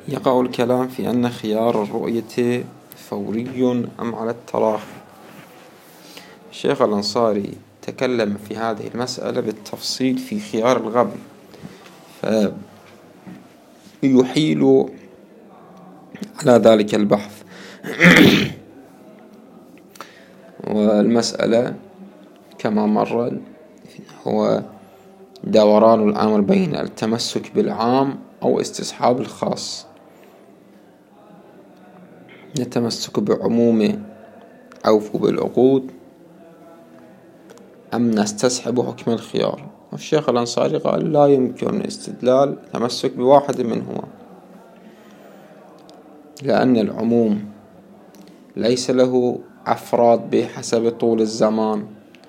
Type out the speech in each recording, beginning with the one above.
يقع الكلام في أن خيار الرؤية فوري أم على التراخي. الشيخ الأنصاري تكلم في هذه المسألة بالتفصيل في خيار الغبن، فيحيل على ذلك البحث. والمسألة كما مر هو دوران الأمر بين التمسك بالعام أو استصحاب الخاص، التمسك بعموم أوفوا بالعقود أم نستصحب حكم الخيار. والشيخ الأنصاري قال لا يمكن استدلال تمسك بواحد منهما، لأن العموم ليس له أفراد بحسب طول الزمان،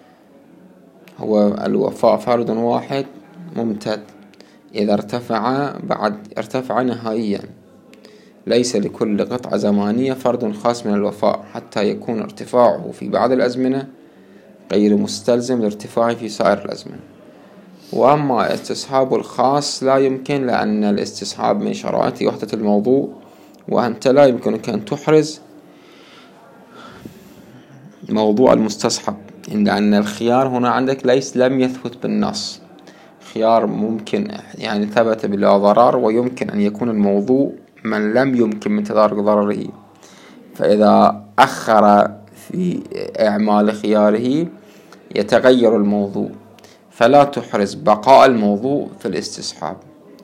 هو الوفاء فرد واحد ممتد، إذا ارتفع نهائيا، ليس لكل قطعة زمانية فرد خاص من الوفاء حتى يكون ارتفاعه في بعض الأزمنة غير مستلزم لارتفاعه في سائر الأزمنة. وأما استصحاب الخاص لا يمكن، لأن الاستصحاب من شرائط وحدة الموضوع، وأنت لا يمكنك أن تحرز موضوع المستصحب، لأن الخيار هنا عندك لم يثبت بالنص. خيار ممكن يعني ثبت بلا ضرر، ويمكن أن يكون الموضوع من لم يمكن من تدارك ضرره، فإذا أخر في إعمال خياره يتغير الموضوع، فلا تحرز بقاء الموضوع في الاستصحاب.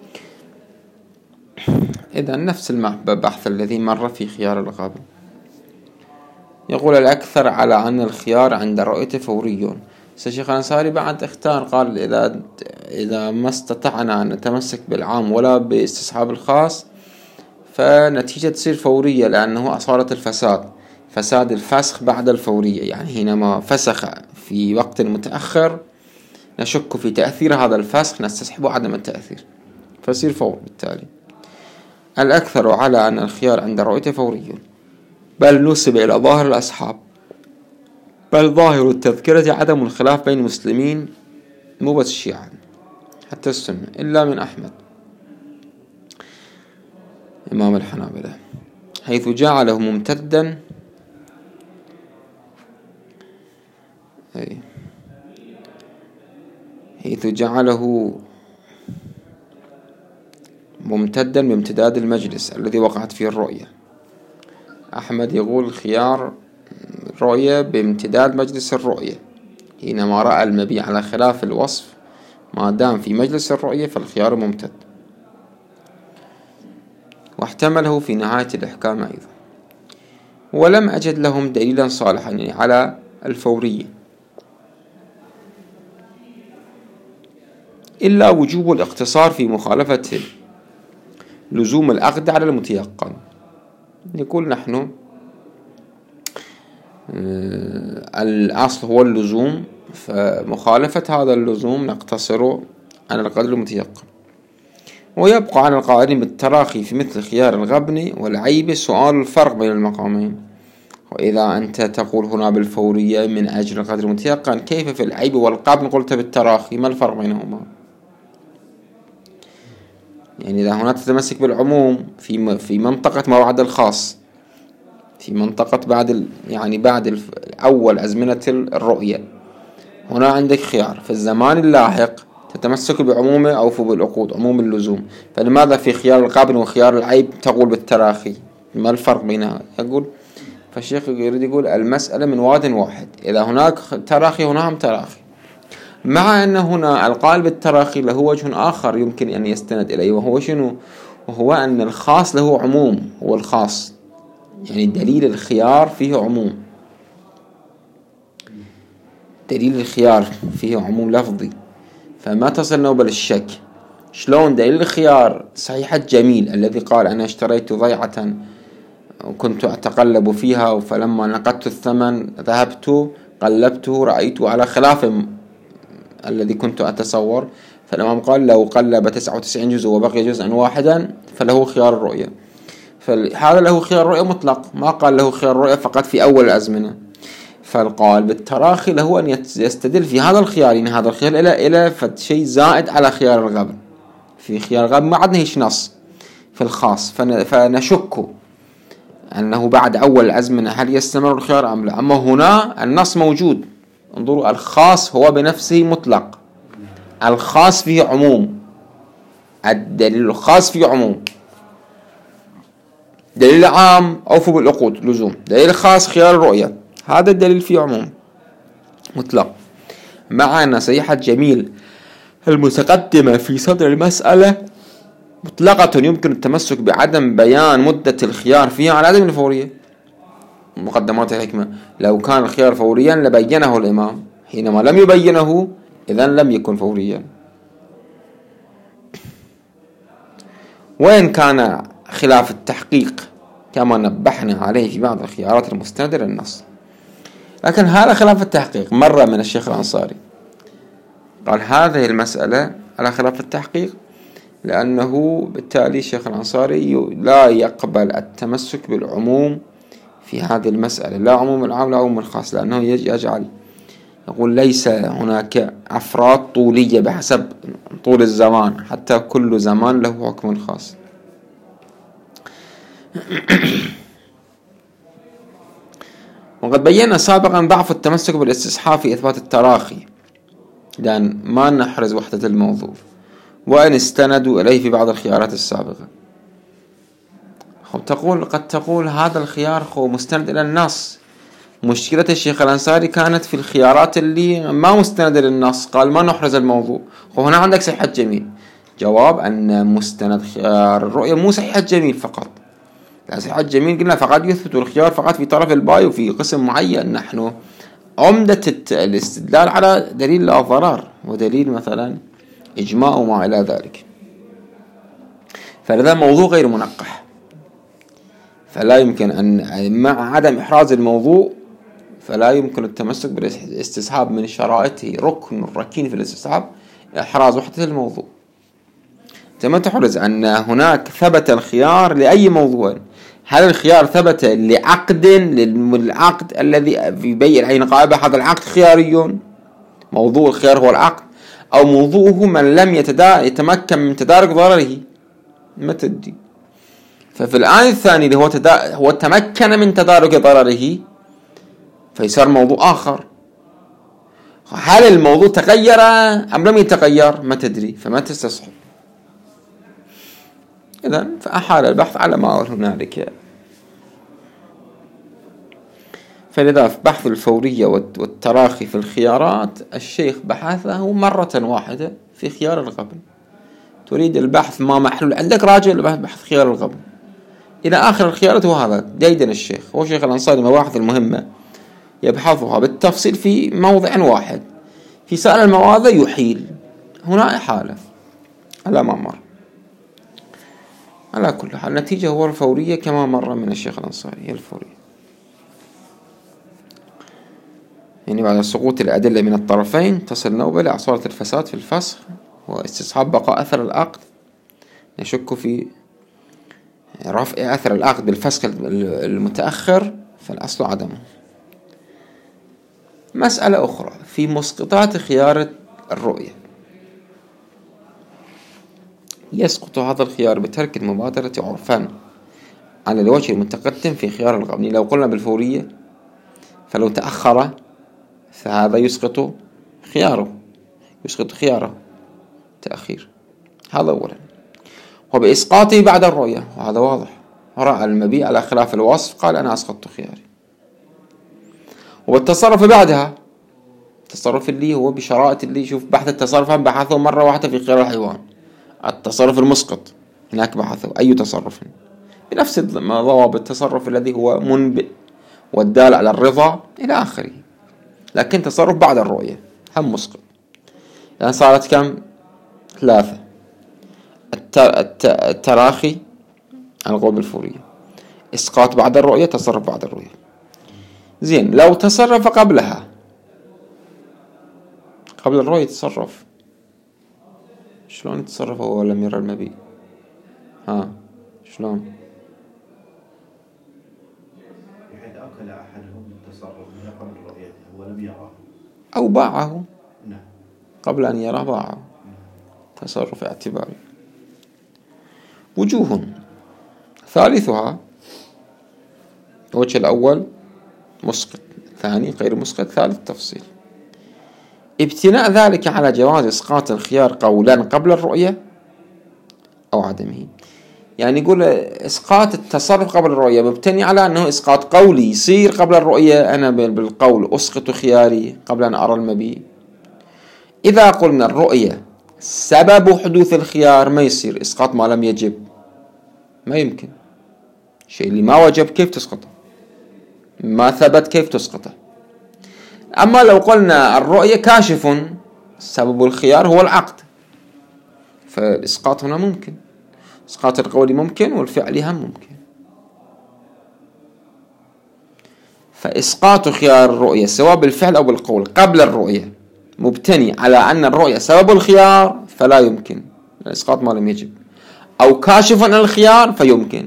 إذن نفس البحث الذي مر في خيار الغبن. يقول الأكثر على أن الخيار عند الرؤية فوري. الشيخ الأنصاري بعد اختار، قال إذا ما استطعنا أن نتمسك بالعام ولا باستصحاب الخاص فنتيجة تصير فورية، لأنه أصالة فساد الفسخ بعد الفورية، يعني حينما فسخ في وقت متأخر نشك في تأثير هذا الفسخ نستصحب عدم التأثير فيصير فور. بالتالي الأكثر على أن الخيار عند الرؤية فوري، بل نسب إلى ظاهر الأصحاب، بل ظاهر التذكرة عدم الخلاف بين المسلمين، مو بس الشيعة حتى السنة، إلا من أحمد إمام الحنابلة، حيث جعله ممتدا بامتداد المجلس الذي وقعت فيه الرؤية. أحمد يقول خيار الرؤية بامتداد مجلس الرؤية، حينما رأى المبيع على خلاف الوصف ما دام في مجلس الرؤية فالخيار ممتد. واحتمله في نهاية الإحكام أيضا. ولم أجد لهم دليلا صالحا يعني على الفورية، إلا وجوب الاقتصار في مخالفة لزوم العقد على المتيقن. يقول نحن الأصل هو اللزوم، فمخالفة هذا اللزوم نقتصر على القدر المتيقن. ويبقى على القائلين بالتراخي في مثل خيار الغبن والعيب سؤال الفرق بين المقامين. وإذا أنت تقول هنا بالفورية من أجل القدر المتيقن، كيف في العيب والغبن قلت بالتراخي؟ ما الفرق بينهما؟ يعني إذا هنا تتمسك بالعموم في منطقة ما بعد الخاص، في منطقة بعد أول أزمنة الرؤية، هنا عندك خيار في الزمان اللاحق تتمسك بعمومه أو بالعقود، عموم اللزوم، فلماذا في خيار الغبن وخيار العيب تقول بالتراخي؟ ما الفرق بينها؟ يقول فالشيخ يريد يقول المسألة من واد واحد، إذا هناك تراخي هناك تراخي، مع أن هنا القائل بالتراخي له وجه آخر يمكن أن يستند إليه، وهو شنو؟ وهو أن الخاص له عموم، هو الخاص يعني دليل الخيار فيه عموم، دليل الخيار فيه عموم لفظي، فما تصل نوبة للشك. شلون دليل الخيار صحيح الجميل الذي قال أنا اشتريت ضيعة وكنت أتقلب فيها، فلما نقدت الثمن ذهبت قلبته رأيته على خلاف الذي كنت أتصور، فالإمام قال لو قلب 99 جزء وبقي جزءا واحدا فله خيار الرؤية، فهذا له خيار الرؤية مطلق، ما قال له خيار الرؤية فقط في أول الأزمنة. فالقال بالتراخي له أن يستدل في هذا الخيار، يعني هذا الخيار إلى شيء زائد على خيار الغبن. في خيار الغبن ما عندنا هيش نص، في الخاص، فنشك أنه بعد أول الأزمنة هل يستمر الخيار أم لا. أما هنا النص موجود، انظروا، الخاص هو بنفسه مطلق، الخاص فيه عموم، الدليل الخاص فيه عموم، دليل عام أوفوا بالعقود لزوم، دليل خاص خيار الرؤية، هذا الدليل فيه عموم مطلق. مع أن صيحة جميل المتقدمة في صدر المسألة مطلقة يمكن التمسك بعدم بيان مدة الخيار فيها على عدم الفورية. مقدمات الحكمة: لو كان الخيار فوريا لبينه الإمام، حينما لم يبينه إذن لم يكن فوريا. وإن كان خلاف التحقيق كما نبهنا عليه في بعض الخيارات المستندة للنص، لكن هذا خلاف التحقيق مرة من الشيخ الأنصاري، قال هذه المسألة على خلاف التحقيق، لأنه بالتالي الشيخ الأنصاري لا يقبل التمسك بالعموم في هذه المسألة، لا عموم العام لا عموم الخاص، لأنه يجعل يقول ليس هناك أفراد طولية بحسب طول الزمان، حتى كل زمان له حكم خاص. وقد بينا سابقا ضعف التمسك بالاستصحاب في إثبات التراخي، لأن ما نحرز وحدة الموضوع، وإن استندوا إليه في بعض الخيارات السابقة. قد تقول هذا الخيار هو مستند إلى النص. مشكلة الشيخ الأنصاري كانت في الخيارات اللي ما مستند للنص، قال ما نحرز الموضوع. وهنا عندك صحة جميل. جواب أن مستند خيار الرؤية مو صحة جميل فقط، لا، صحة جميل قلنا فقط يثبت الخيار فقط في طرف الباي وفي قسم معين. نحن عمدة الاستدلال على دليل لا ضرر ودليل مثلا إجماع وما إلى ذلك، فلذا موضوع غير منقح، فلا يمكن أن مع عدم إحراز الموضوع فلا يمكن التمسك بالاستصحاب. من شرائطه ركن الركين في الاستصحاب إحراز وحدة الموضوع. كما تحرز أن هناك ثبت الخيار لأي موضوع، هل الخيار ثبت لعقد، للعقد الذي في بيع العين قائبة، هذا العقد خياري، موضوع الخيار هو العقد، أو موضوعه من لم يتمكن من تدارك ضرره، ما تدري. ففي الآن الثاني اللي هو تمكن من تدارك ضرره فيصير موضوع آخر. هل الموضوع تغير أم لم يتغير ما تدري، فما تستصحب. إذن فأحال البحث على ما هنالك. فلذا في بحث الفورية والتراخي في الخيارات الشيخ بحثه مرة واحدة في خيار القبل. تريد البحث ما محلول عندك، راجع لبحث خيار القبل إلى آخر الخيارات. وهذا ديدن الشيخ، هو شيخ الأنصاري مباحث المهمة يبحثها بالتفصيل في موضع واحد، في سائر المواضع يحيل، هنا إحالة على ما مر. على كل حال النتيجة هو الفورية كما مر من الشيخ الأنصاري، هي الفورية. يعني بعد سقوط الأدلة من الطرفين تصل نوبة لعصارة الفساد في الفسخ واستصحاب بقاء أثر العقد. نشك في رفع أثر العقد بالفسخ المتأخر، فالأصل عدمه. مسألة أخرى في مسقطات خيار الرؤية: يسقط هذا الخيار بترك المبادرة عرفان على الوجه المتقدم في خيار القبل. لو قلنا بالفورية فلو تأخر فهذا يسقط خياره تأخير، هذا أولا. وبإسقاطه بعد الرؤية، وهذا واضح، رأى المبيع على خلاف الوصف قال أنا أسقطت خياري. وبالتصرف بعدها، التصرف اللي هو بشرائط اللي شوف بحث التصرف هم بحثوا مرة واحدة في خيار الحيوان، التصرف المسقط هناك بحثوا أي تصرف بنفس ضوابط التصرف الذي هو منبئ والدال على الرضا إلى آخره، لكن تصرف بعد الرؤية هم مسقط. يعني صارت كم؟ 3: التراخي عن القول بالفورية، إسقاط بعد الرؤية، تصرف بعد الرؤية. زين، لو تصرف قبلها، قبل الرؤية تصرف، شلون يتصرف هو لم يرى المبيع؟ شلون؟ بحيث أكل أحدهم التصرف من قبل الرؤية هو لم يراه أو باعه. نعم. قبل أن يراه باعه. تصرف اعتباري. وجوه: ثالثها الوجه الأول مسقط، الثاني غير مسقط، ثالث تفصيل. ابتناء ذلك على جواز إسقاط الخيار قولا قبل الرؤية أو عدمه. يعني يقول إسقاط التصرف قبل الرؤية مبتني على أنه إسقاط قولي يصير قبل الرؤية، أنا بالقول أسقط خياري قبل أن أرى المبي. إذا قلنا الرؤية سبب حدوث الخيار ما يصير إسقاط ما لم يجب، ما يمكن. شيء اللي ما وجب كيف تسقطه؟ ما ثبت كيف تسقطه؟ أما لو قلنا الرؤية كاشف، سبب الخيار هو العقد، فالإسقاط هنا ممكن، إسقاط القول ممكن والفعل هم ممكن. فإسقاط خيار الرؤية سواء بالفعل أو بالقول قبل الرؤية مبتني على أن الرؤية سبب الخيار فلا يمكن الإسقاط ما لم يجب، أو كاشف عن الخيار فيمكن،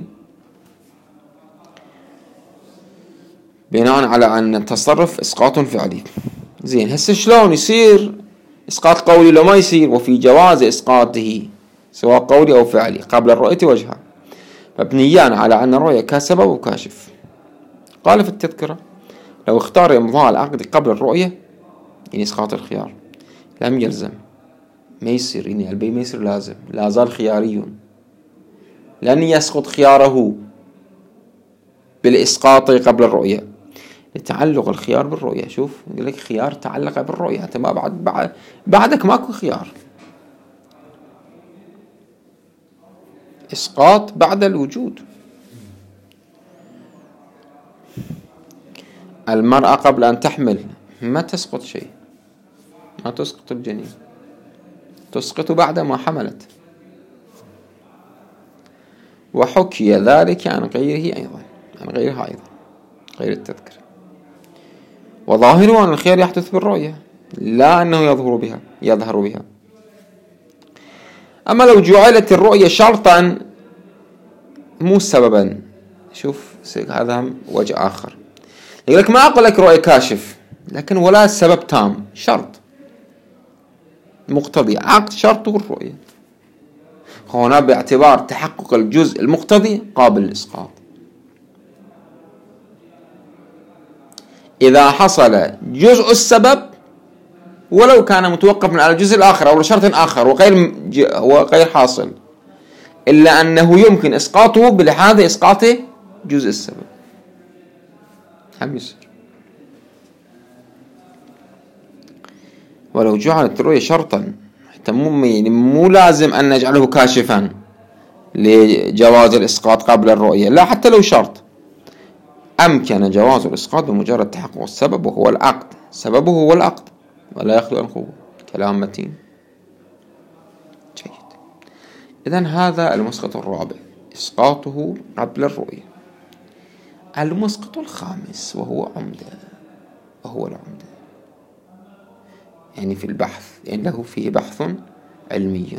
بناء على أن التصرف إسقاط فعلي. زين، هسه شلون يصير إسقاط قولي لو ما يصير؟ وفي جواز إسقاطه سواء قولي أو فعلي قبل الرؤية وجهها، مبنيان على أن الرؤية كسبب وكاشف. قال في التذكرة: لو اختار إمضاء العقد قبل الرؤية يعني إسقاط الخيار لم يلزم، ما يصير، يعني البي ما يصير لازم، لا زال خياري، لن يسقط خياره بالإسقاط قبل الرؤية لتعلق الخيار بالرؤية. شوف يقول لك خيار تعلق بالرؤية، أنت ما بعدك ماكو خيار، إسقاط بعد الوجود. المرأة قبل أن تحمل ما تسقط شيء، ما تسقط الجنين، تسقط بعد ما حملت. وحكي ذلك عن غيره أيضا، عن غيرها أيضا، غير التذكرة. وظاهره أن الخيار يحدث بالرؤية لا أنه يظهر بها. أما لو جعلت الرؤية شرطا مو سببا، شوف هذا وجه آخر. يقول لك ما أقول لك رؤية كاشف، لكن ولا سبب تام، شرط مقتضي، عقد شرطه الرؤية، هنا باعتبار تحقق الجزء المقتضي قابل للإسقاط. إذا حصل جزء السبب ولو كان متوقفا على الجزء الآخر أو شرط آخر وغير حاصل، إلا أنه يمكن إسقاطه بلحاظ إسقاط جزء السبب، هم يصير. ولو جعلت الرؤية شرطا، حتى مو لازم أن نجعله كاشفا لجواز الإسقاط قبل الرؤية، لا، حتى لو شرط أمكن جواز الإسقاط بمجرد تحقق السبب وهو العقد، سببه هو العقد ولا يخلو عن قوة. كلام متين جيد. إذن هذا المسقط الرابع، إسقاطه قبل الرؤية. المسقط الخامس وهو العمدة، يعني في البحث، يعني له فيه بحث علمي.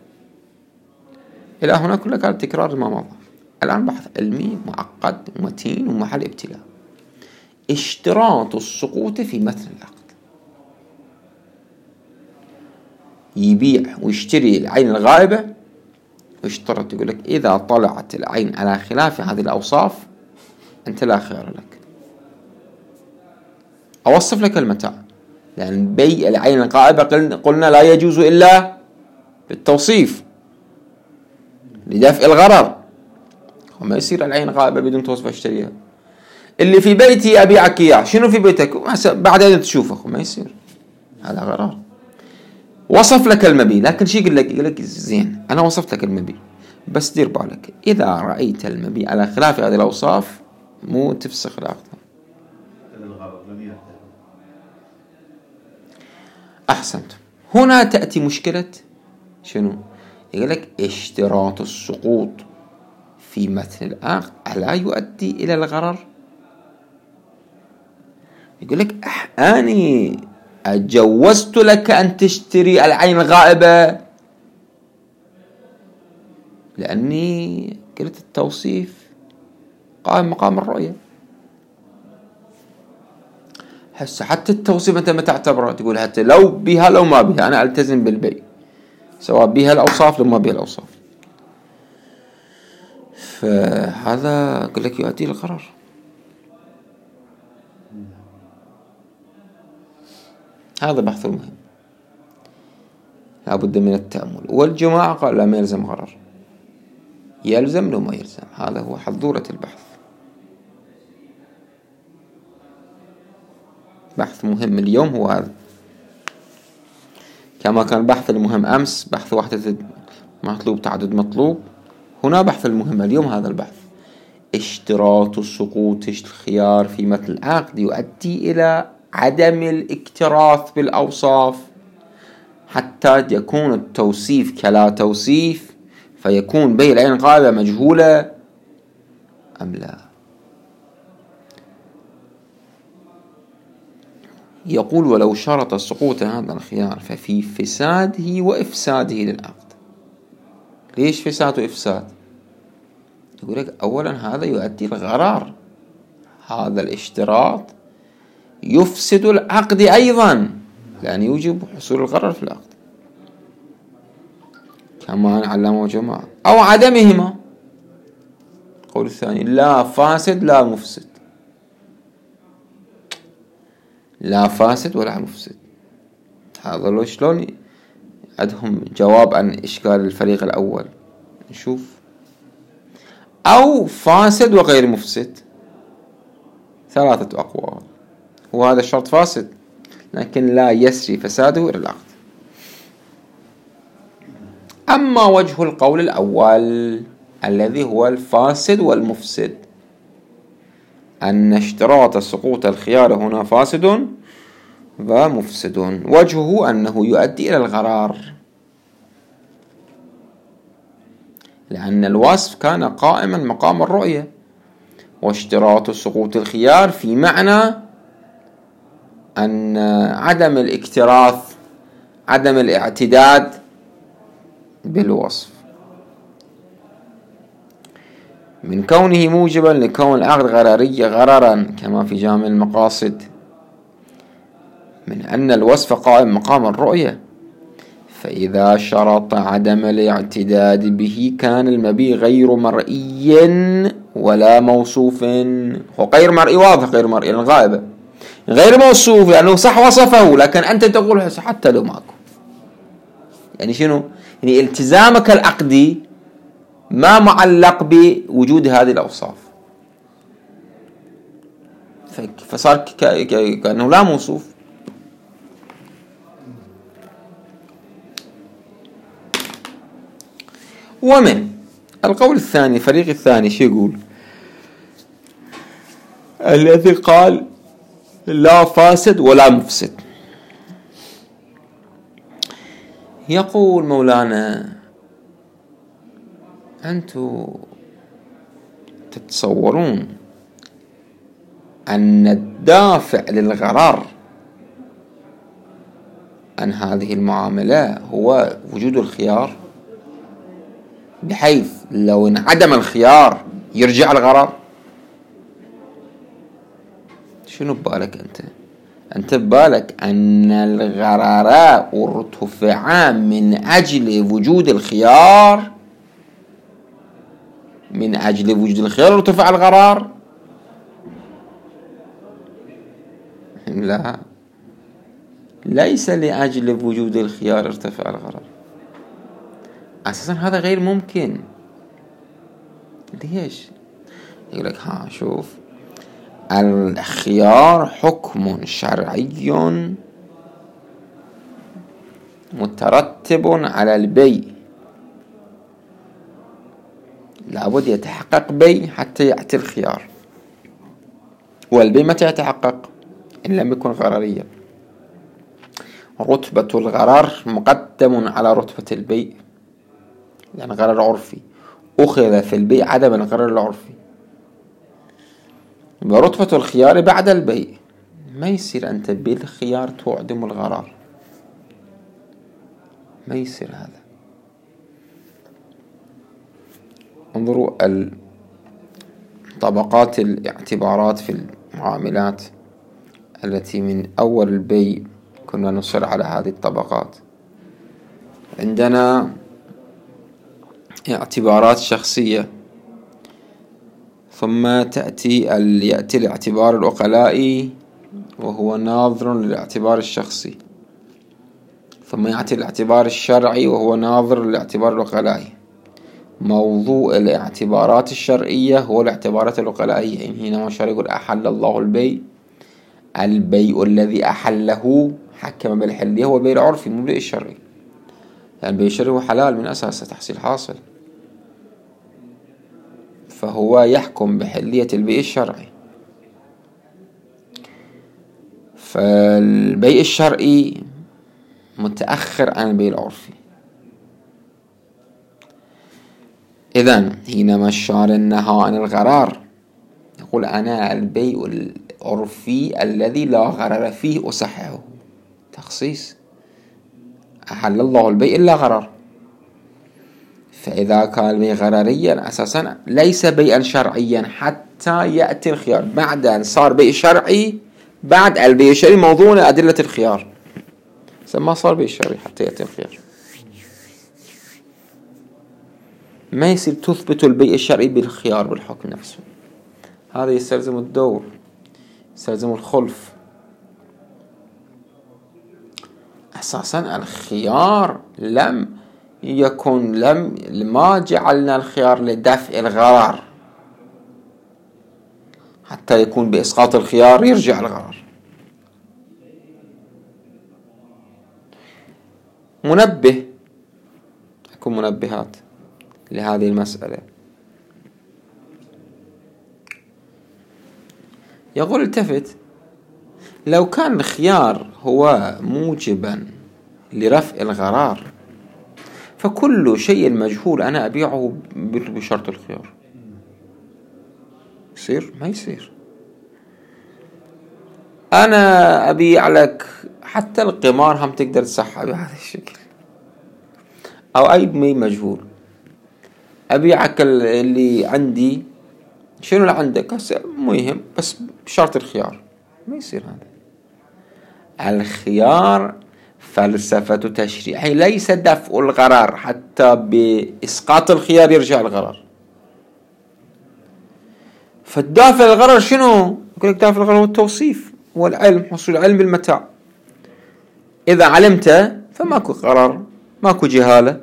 إلى هنا كله كان تكرار ما مضى. الآن بحث علمي معقد ومتين ومحل ابتلاء. اشتراط السقوط في متن العقد. يبيع ويشتري العين الغائبة ويشترط، يقول لك إذا طلعت العين على خلاف هذه الأوصاف أنت لا خيار لك. أوصف لك المتاع، لأن بيع العين الغائبة قلنا لا يجوز إلا بالتوصيف لدفع الغرر، وما يصير العين غائبة بدون توصف اشتريها. اللي في بيتي أبيعك إياه، شنو في بيتك؟ بعدين تشوفه، ما يصير، هذا غرر. وصف لك المبي، لكن شي يقول لك زين أنا وصفت لك المبي، بس دير بالك إذا رأيت المبي على خلاف هذه الأوصاف مو تفسخ العقد. أحسنت. هنا تأتي مشكلة شنو؟ يقول لك اشتراط السقوط في متن العقد ألا يؤدي إلى الغرر؟ يقول لك أني أجوزت لك أن تشتري العين الغائبة لأني قلت التوصيف قائم مقام الرؤية. حتى التوصيف أنت ما تعتبره، تقول حتى لو بها لو ما بها أنا ألتزم بالبيع، سواء بها الأوصاف لو ما بها الأوصاف. فهذا أقول لك يؤدي للغرر. هذا بحث المهم، لابد من التأمل. والجماعة قال لا، ما يلزم غرر، يلزم لو ما يلزم. هذا هو حضورة البحث. بحث مهم اليوم هو هذا، كما كان البحث المهم أمس بحث وحدة مطلوب تعدد مطلوب، هنا بحث المهم اليوم هذا البحث. اشتراط سقوط الخيار في متن العقد يؤدي إلى عدم الاكتراث بالأوصاف، حتى يكون التوصيف كلا توصيف، فيكون بين العين الغائبة مجهولة أم لا. يقول ولو شرط سقوط هذا الخيار ففي فساده وإفساده للعقد. ليش فساد وإفساد؟ يقول لك أولا هذا يؤدي الغرار، هذا الاشتراط يفسد العقد أيضا، لأن يوجب حصول الغرر في العقد كما علمه جماعة، أو عدمهما. القول الثاني لا فاسد لا مفسد، لا فاسد ولا مفسد. هذا لو شلون عندهم جواب عن إشكال الفريق الأول؟ نشوف. أو فاسد وغير مفسد، ثلاثة أقوال. وهذا الشرط فاسد لكن لا يسري فساده إلى العقد. أما وجه القول الأول الذي هو الفاسد والمفسد، أن اشتراط سقوط الخيار هنا فاسد ومفسد. وجهه أنه يؤدي إلى الغرار، لأن الوصف كان قائما مقام الرؤية، واشتراط سقوط الخيار في معنى أن عدم الاكتراث، عدم الاعتداد بالوصف، من كونه موجبا لكون العقد غررا كما في جامع المقاصد، من أن الوصف قائم مقام الرؤية. فإذا شرط عدم الاعتداد به كان المبيع غير مرئي ولا موصوف. هو غير مرئي واضح، غير مرئي الغائبة، غير موصوف لأنه صح وصفه، لكن أنت تقول حتى لو ماكو. يعني شنو؟ يعني التزامك العقدي ما معلق بوجود هذه الأوصاف، فصار كأنه لا موصوف. ومن القول الثاني الفريق الثاني شو يقول؟ الذي قال لا فاسد ولا مفسد. يقول مولانا أنتم تتصورون أن الدافع للغرار عن هذه المعاملة هو وجود الخيار، بحيث لو انعدم الخيار يرجع الغرر؟ شنو ببالك أنت ببالك أن الغرراء ارتفعا من أجل وجود الخيار، من أجل وجود الخيار ارتفع الغرار؟ لا، ليس لأجل وجود الخيار ارتفع الغرر، أساسا هذا غير ممكن. ليش؟ يقول لك شوف، الخيار حكم شرعي مترتب على البيع، لابد يتحقق بيع حتى يأتي الخيار، والبيع متى يتحقق؟ إن لم يكن غرريا. رتبة الغرر مقدم على رتبة البيع، يعني غرر عرفي أخذ في البيع عدم الغرر العرفي، ورتبة الخيار بعد البيع. ما يصير أنت بالخيار تعدم الغرر، ما يصير هذا. انظروا طبقات الاعتبارات في المعاملات التي من أول البيع كنا نصر على هذه الطبقات. عندنا اعتبارات شخصية ثم يأتي الاعتبار العقلائي وهو ناظر للاعتبار الشخصي، ثم يأتي الاعتبار الشرعي وهو ناظر للاعتبار العقلائي. موضوع الاعتبارات الشرعية هو الاعتبارات العقلائية. يعني هنا ما شرع يقول أحل الله البيع، البيع الذي أحله حكم بالحلية هو البيع العرفي مو البيع الشرعي، يعني البيع الشرعي هو حلال من أساسه تحصيل حاصل، فهو يحكم بحلية البيع الشرعي. فالبيع الشرعي متأخر عن البيع العرفي. إذن حينما الشارع نهى عن الغرار يقول أنا البيع العرفي الذي لا غرر فيه أصححه، تخصيص. أحل الله البيع إلا غرر، فإذا كان البيع غرريا أساسا ليس بيعا شرعيا حتى يأتي الخيار. بعد أن صار بيع شرعي، بعد البيع الشرعي موضوع أدلة الخيار، ما صار بيع شرعي حتى يأتي الخيار. ما يصير تثبت البيع الشرعي بالخيار بالحكم نفسه، هذا يستلزم الدور، يستلزم الخلف. أساسا الخيار ما جعلنا الخيار لدفع الغرر حتى يكون بإسقاط الخيار يرجع الغرر. منبه، يكون منبهات لهذه المسألة. يقول التفت، لو كان الخيار هو موجبا لرفع الغرار فكل شيء مجهول أنا أبيعه بشرط الخيار. يصير؟ ما يصير. أنا أبيع لك حتى القمار هم تقدر تصحى بهذا الشكل، أو أي مي مجهول. أبيعك اللي عندي، شنو اللي عندك مهم بس بشرط الخيار. ما يصير هذا. الخيار فلسفة تشريعي ليس دفع الغرر حتى بإسقاط الخيار يرجع الغرر. فالدافع الغرر شنو؟ يقول لك دافع الغرر هو التوصيف والعلم، حصول العلم بالمتاع. إذا علمت فماكو غرر، ماكو جهالة،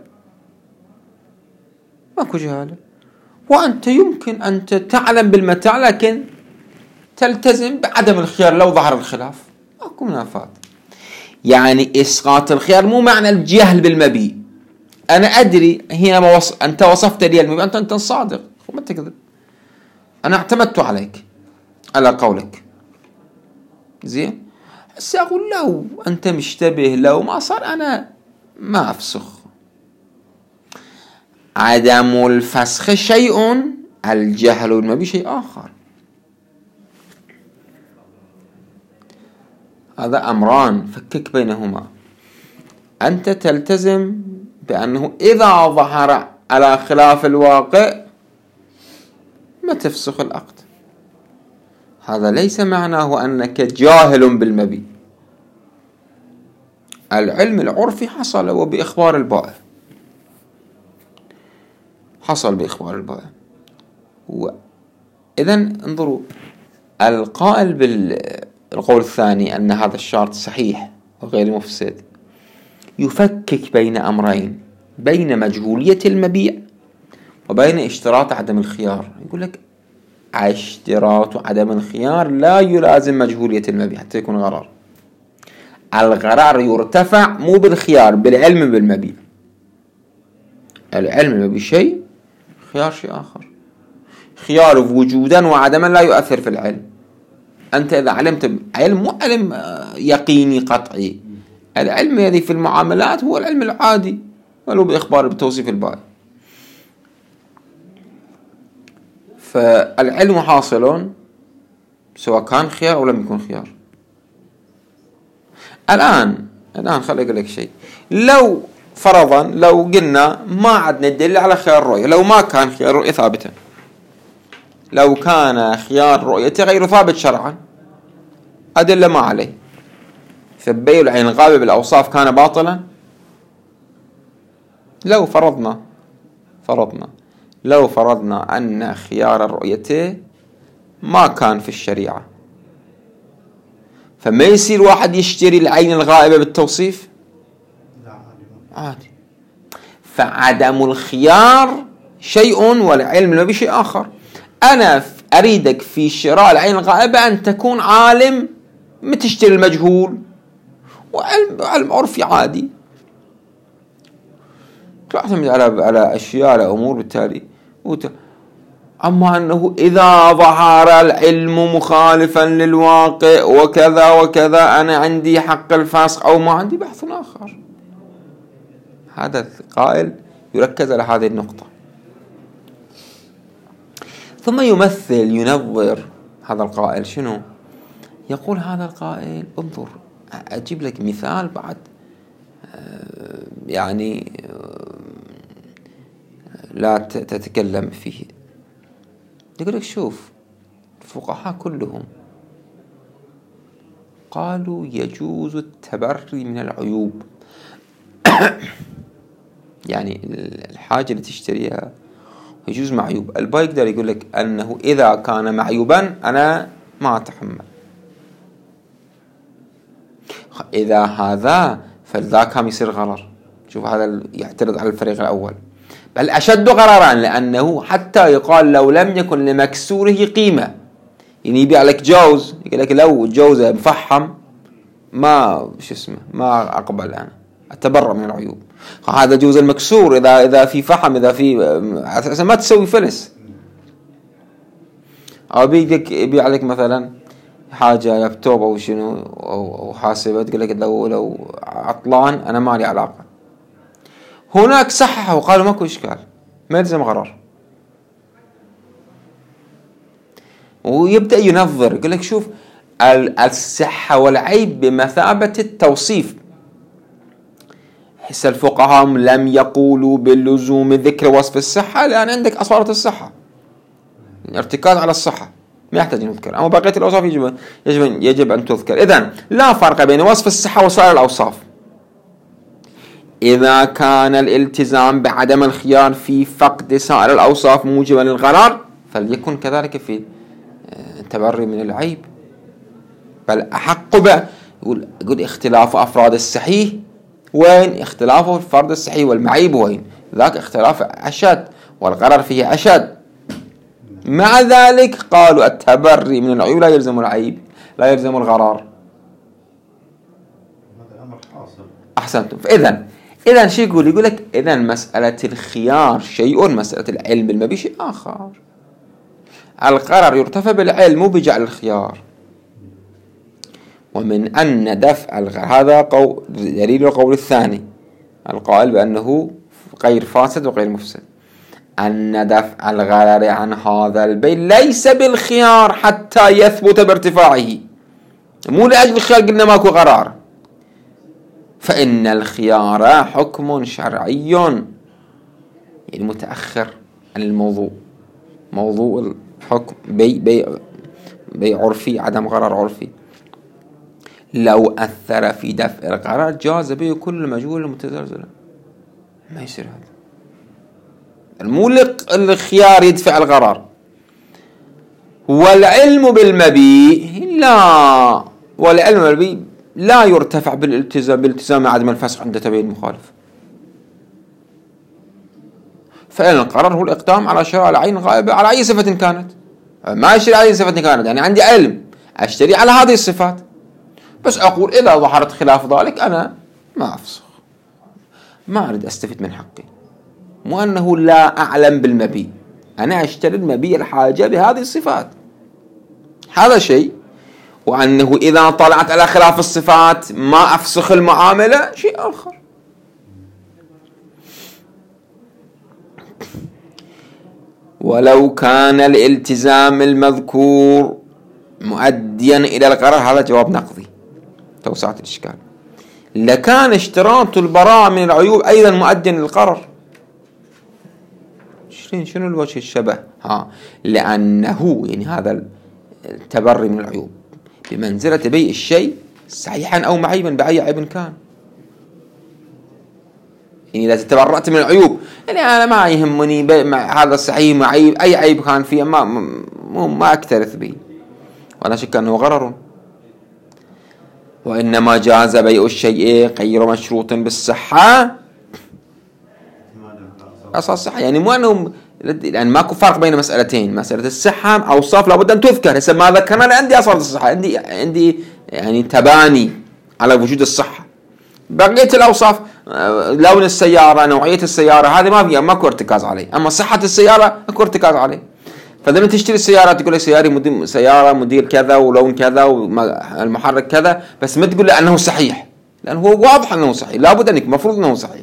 ماكو جهالة. وأنت يمكن أن تعلم بالمتاع لكن تلتزم بعدم الخيار لو ظهر الخلاف، ماكو منافات. يعني إسقاط الخيار مو معنى الجهل بالمبيع. أنا أدري هنا أنت وصفت لي المبيع، أنت صادق وما تكذب، أنا اعتمدت عليك على قولك زين. هسه أقول لو أنت مشتبه، لو ما صار أنا ما أفسخ. عدم الفسخ شيء، الجهل والمبيع شيء آخر. هذا أمران فكك بينهما. أنت تلتزم بأنه إذا ظهر على خلاف الواقع ما تفسخ العقد. هذا ليس معناه أنك جاهل بالمبيع. العلم العرفي حصل وبإخبار البائع، حصل بإخبار البائع. إذن انظروا، القائل بالقول الثاني أن هذا الشرط صحيح وغير مفسد يفكك بين أمرين، بين مجهولية المبيع وبين اشتراط عدم الخيار. يقول لك اشتراط عدم الخيار لا يلازم مجهولية المبيع حتى يكون غرار. الغرار يرتفع مو بالخيار، بالعلم بالمبيع. العلم بالمبيع شيء، خيار شيء آخر. خيار وجودا وعدما لا يؤثر في العلم. أنت إذا علمت علم مو علم يقيني قطعي، العلم الذي في المعاملات هو العلم العادي ولو بإخبار بتوصيف البائع. فالعلم حاصل سواء كان خيار أو لم يكن خيار. الآن خلي أقول لك شيء. لو فرضا لو قلنا ما عدنا ندل على خيار الرؤية، لو ما كان خيار الرؤية ثابتا، لو كان خيار رؤيته غير ثابت شرعا، أدلة ما عليه، فبيع العين الغالب بالأوصاف كان باطلا. لو فرضنا أن خيار الرؤيته ما كان في الشريعة، فما يصير واحد يشتري العين الغائبة بالتوصيف عادي. فعدم الخيار شيء والعلم المبي شيء آخر. أنا أريدك في شراء العين الغائبة أن تكون عالم، ما تشتري المجهول، وعلم عرفي عادي تعتمد على أشياء، على أمور بالتالي. أما أنه إذا ظهر العلم مخالفا للواقع وكذا وكذا أنا عندي حق الفسخ أو ما عندي، بحث آخر. هذا القائل يركز على هذه النقطة، ثم ينظر هذا القائل. شنو يقول هذا القائل؟ انظر، أجيب لك مثال بعد يعني لا تتكلم فيه. يقول لك شوف، الفقهاء كلهم قالوا يجوز التبري من العيوب. يعني الحاجة اللي تشتريها يجوز معيوب. الباي يقدر يقول لك أنه إذا كان معيوبا أنا ما أتحمل. إذا هذا فذاك هم يصير غرر. شوف هذا يعترض على الفريق الأول، بل أشد غررا، لأنه حتى يقال لو لم يكن لمكسوره قيمة. يعني يبيع لك جوز، يقول لك لو جوزه مفحم ما ما أقبل أنا أتبرأ من العيوب. هذا جوز المكسور إذا في فحم، إذا في ما تسوي فلس. أو يبيع لك مثلا حاجة لابتوب أو شنو أو حاسبة، تقول لك لو عطلان أنا ما لي علاقة. هناك صححوا وقالوا ماكو إشكال، ما يلزم غرر. ويبدأ ينظر، يقول لك شوف، الصحة والعيب بمثابة التوصيف. حس الفقهاء لم يقولوا باللزوم ذكر وصف الصحة، لأن عندك أصالة الصحة، ارتكاز على الصحة ما يحتاج أن نذكر. أما بقية الأوصاف يجب أن تذكر. إذن لا فرق بين وصف الصحة وسائر الأوصاف. إذا كان الالتزام بعدم الخيار في فقد سائر الأوصاف موجبا للغرر، فليكن كذلك في التبري من العيب. بل أحق يقول اختلاف أفراد الصحيح وين؟ اختلاف الفرد الصحيح والمعيب وين؟ ذاك اختلاف أشد والغرر فيه أشد. مع ذلك قالوا التبري من العيوب لا يلزم العيب، لا يلزم الغرار. هذا أمر حاصل. أحسنتم. إذن شو يقول لك إذن مسألة الخيار شيء، مسألة العلم المبي شيء آخر. القرار يرتفع بالعلم مو بجعل الخيار. ومن أن دفع الغرر، هذا دليل القول الثاني القائل بأنه غير فاسد وغير مفسد، أن دفع الغرر عن هذا البيع ليس بالخيار حتى يثبت بارتفاعه. مو لأجل الخيار قلنا ماكو غرار، فإن الخيار حكم شرعي يعني متأخر عن الموضوع. موضوع الحكم بيع عرفي، عدم غرر عرفي. لو أثر في دفع الغرر جاز به كل مجهول المتزلزل. ما يصير هذا. المولق الخيار يدفع الغرر. والعلم بالمبيع لا، والعلم بالمبيع لا يرتفع بالالتزام عدم الفسخ عند تبين المخالف. فإن القرار هو الإقدام على شراء العين الغائبة على أي صفة كانت. ما أشتري على أي صفة كانت، يعني عندي علم أشتري على هذه الصفات، بس أقول إذا ظهرت خلاف ذلك أنا ما أفسخ، ما أريد أستفيد من حقي. مو أنه لا أعلم بالمبيع، أنا أشتري المبيع الحاجة بهذه الصفات، هذا شيء. وأنه إذا طلعت على خلاف الصفات ما أفسخ المعاملة شيء آخر. ولو كان الالتزام المذكور مؤديا إلى القرار، هذا جواب نقضي توسعة الإشكال، لكان اشتراط البراءة من العيوب أيضا مؤديا للقرار. شنو الوجه الشبه؟ لأنه يعني هذا التبري من العيوب بمنزلة بيع الشيء صحيحا أو معيبا بأي عيب كان. يعني إذا تبرأت من العيوب، يعني أنا ما يهمني هذا صحيح معيب، أي عيب كان فيه ما أكترث به، ولا شك أنه غرر. وإنما جاز بيع الشيء غير مشروط بالصحة أصل صحة، يعني مو أنه يعني ماكو فرق بين مسألتين. مسألة الصحة أوصاف لابد أن تذكر. هسه ما ذكرنا أنا عندي أصل الصحة، عندي يعني تباني على وجود الصحة. بقية الأوصاف لون السيارة، نوعية السيارة، هذه ما فيها ماكو ارتكاز عليه. أما صحة السيارة اكو ارتكاز عليه. فلما تشتري السيارة تقول لي سيارة موديل كذا ولون كذا والمحرك كذا، بس ما تقول لي أنه صحيح، لأنه هو واضح أنه صحيح، لابد أنك مفروض أنه صحيح.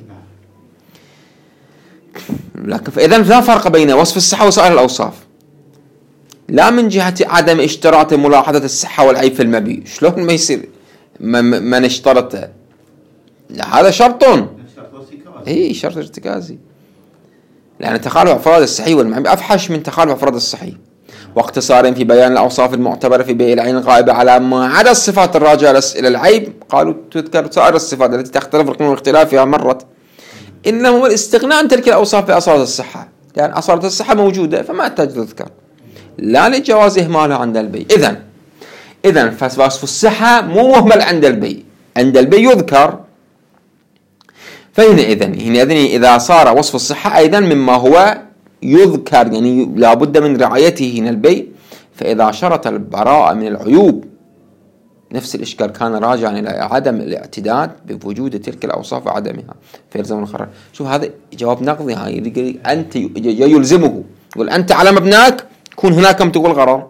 لكن فإذا لا فرق بين وصف الصحة وسائر الأوصاف، لا من جهة عدم اشتراط ملاحظة الصحة والعيب في المبيع. شلون ما يصير ما نشترطه؟ لا هذا شرط، اي شرط ارتكازي، لأن تخالف أفراد الصحيح والمعيب أفحش من تخالف أفراد الصحيح. واقتصارا في بيان الأوصاف المعتبرة في بيع العين الغائبة على ما عدا الصفات الراجعة إلى العيب، قالوا تذكر سائر الصفات التي تختلف رقم اختلافها مرت، إنما هو الاستغناء عن تلك الأوصاف بأصالة الصحة، لأن يعني أصالة الصحة موجودة فما تحتاج تذكر، لا لجواز إهمالها عند البيع. إذن فوصف الصحة مو مهمل عند البيع، عند البيع يذكر. فهنا إذا صار وصف الصحة أيضا مما هو يذكر، يعني لابد من رعايته هنا البيع. فإذا شرط البراءة من العيوب نفس الإشكال كان راجعا إلى عدم الاعتداد بوجود تلك الأوصاف وعدمها فيلزم القرار. شوف هذا جواب نقضي، هاي أنت يلزمه، يقول أنت على مبناك كون هناك تقول غرر،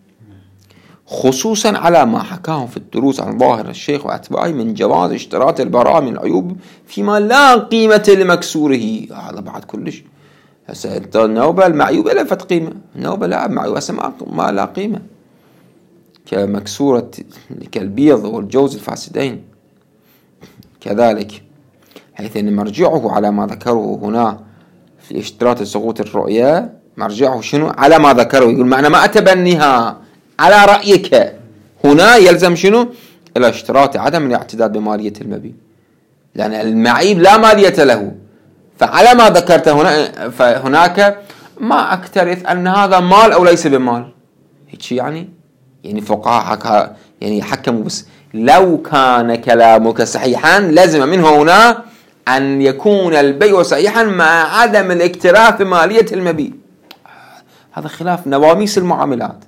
خصوصا على ما حكاه في الدروس عن ظاهر الشيخ وأتباعه من جواز اشتراط البراءة من العيوب فيما لا قيمة لمكسوره. هذا بعد كلش. هسه النوبة المعيوبة لا فت قيمة، النوبة لا معيوبة ما لا قيمة، كمكسورة كالبيض والجوز الفاسدين. كذلك حيث أن مرجعه على ما ذكره هنا في اشتراط سقوط الرؤية، مرجعه شنو؟ على ما ذكره، يقول معنى ما أتبنيها على رأيك هنا يلزم شنو؟ إلى اشتراط عدم الاعتداد بمالية المبيع، لأن المعيب لا مالية له. فعلى ما ذكرت هنا فهناك ما أكترث أن هذا مال أو ليس بمال، هيك يعني فقهاء يعني حكموا. بس لو كان كلامك صحيحا لازم منه هنا أن يكون البيع صحيحا مع عدم الاكتراث بمالية المبيع. هذا خلاف نواميس المعاملات.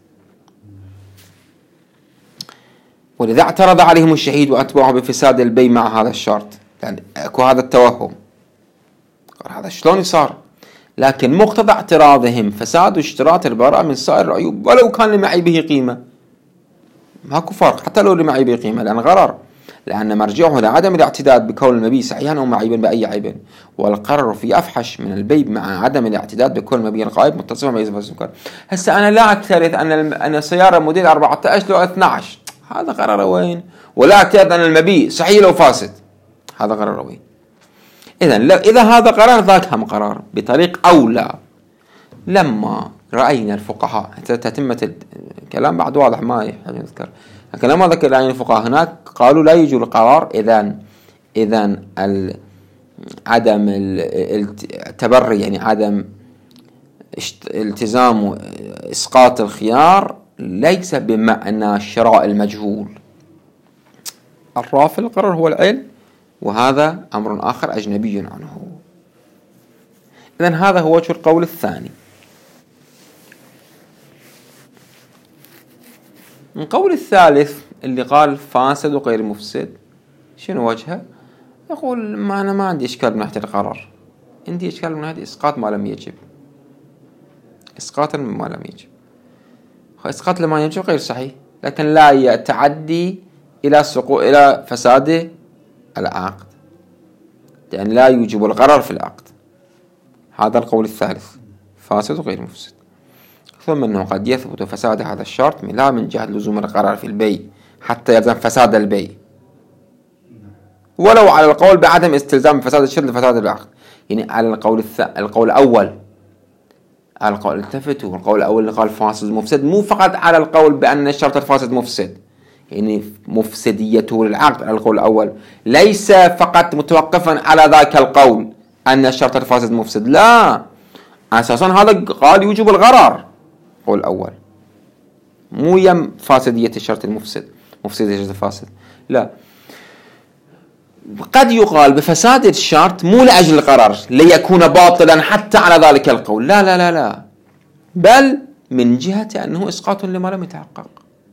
ولذا اعترض عليهم الشهيد وأتبعه بفساد البيع مع هذا الشرط، يعني أكو هذا التوهم، قال هذا شلون يصار؟ لكن مقتضى اعتراضهم فساد اشتراط البراءة من سائر العيوب ولو كان لمعيبه قيمة، ماكو فرق حتى لو لمعيبه قيمة، لأن غرر، لأن مرجعه لعدم الاعتداد بكون المبيع صحيحا أو معيبا بأي عيب، والقرر في أفحش من البيع مع عدم الاعتداد بكون المبيع الغائب متصفا بأي صفة. هسه أنا لا أكترث أن السيارة موديل 14 لو 12، هذا قرر وين؟ ولا أعتقد أن المبيع صحيح لو فاسد، هذا قرر وين؟ إذا هذا قرار ذاك هم قرار بطريق أولى. لما رأينا الفقهاء تتمة الكلام بعد واضح ما يحتاج نذكر، لكن لما ذكر رأينا الفقهاء هناك قالوا لا يجوز القرار إذن عدم التبري، يعني عدم التزام إسقاط الخيار ليس بمعنى شراء المجهول. الرافع القرار هو العلم، وهذا أمر آخر أجنبي عنه. إذن هذا هو وجه القول الثاني. القول الثالث اللي قال فاسد وغير مفسد، شنو وجهه؟ يقول ما أنا ما عندي إشكال من ناحية القرار، عندي إشكال من ناحية إسقاط ما لم يجب، إسقاطا ما لم يجب. إسقاط لما يجب غير صحيح، لكن لا يتعدي إلى فساد العقد، لأن لا يوجب الغرر في العقد. هذا القول الثالث، فاسد وغير مفسد. ثم أنه قد يثبت فساد هذا الشرط لا من جهة لزوم القرار في البيع حتى يلزم فساد البيع، ولو على القول بعدم استلزام فساد الشرط لفساد العقد. يعني على القول الأول، على القول التفتوا القول الأول اللي قال فاسد مفسد، مو فقط على القول بأن الشرط الفاسد مفسد، يعني مفسديته للعقد على القول الأول ليس فقط متوقفا على ذاك القول أن الشرط الفاسد مفسد، لا، أساسا هذا قال يوجب الغرر القول الأول، مو يم فاسدية الشرط المفسد، مفسدية الشرط الفاسد، لا. قد يقال بفساد الشرط مو لأجل القرار ليكون باطلا حتى على ذلك القول، لا لا لا لا، بل من جهة أنه إسقاط لما لم يتحقق،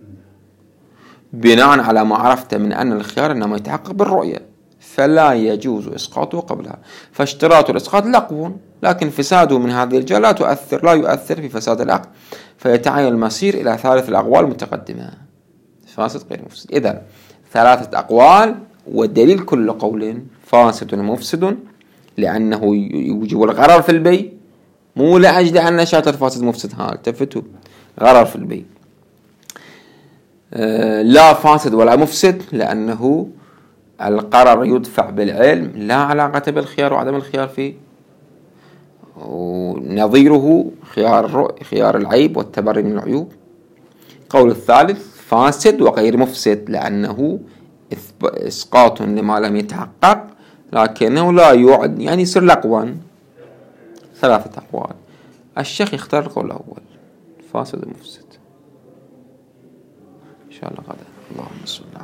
بناء على ما عرفت من أن الخيار إنما يتحقق بالرؤية، فلا يجوز إسقاطه قبلها. فاشتراط الإسقاط لغو، لكن فساده من هذه الجهة لا يؤثر في فساد العقد، فيتعين المسير إلى ثالث الأقوال المتقدمة، فاسد غير مفسد. إذا ثلاثة أقوال، والدليل كل قول فاسد مفسد لأنه يوجب الغرر في البيع، مو لأجل أن شرط الفاسد مفسد، ها التفتوا، غرر في البيع. لا فاسد ولا مفسد لأنه القرار يدفع بالعلم، لا علاقة بالخيار وعدم الخيار فيه. ونظيره خيار العيب والتبري من العيوب. قول الثالث فاسد وغير مفسد لأنه إسقاط لما لم يتحقق، لكنه لا يعد يعني يصير لغوا. ثلاثة أقوال، الشيخ يختار القول الأول فاسد ومفسد. إن شاء الله غدا. اللهم صل